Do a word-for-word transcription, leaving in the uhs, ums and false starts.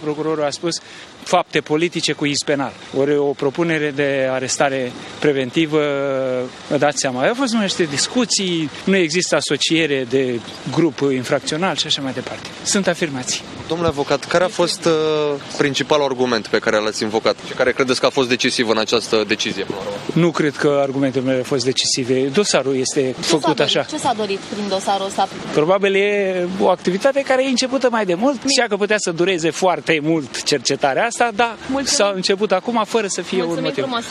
procurorul a spus fapte politice cu iz penal. Ori o propunere de arestare preventivă, vă dați seama, au fost niște discuții, nu există asociere de grup infracțional și așa mai departe. Sunt afirmații. Domnule avocat, care a fost uh, principalul argument pe care l-ați invocat și care credeți că a fost decisiv în această decizie? Nu cred că argumentele mele au fost decisive. Dosarul este Ce făcut așa. Ce s-a dorit prin dosarul ăsta? Probabil e o activitate care e începută mai de mult. Știa că putea să dureze foarte mult cercetarea asta, dar s-a început acum fără să fie un motiv.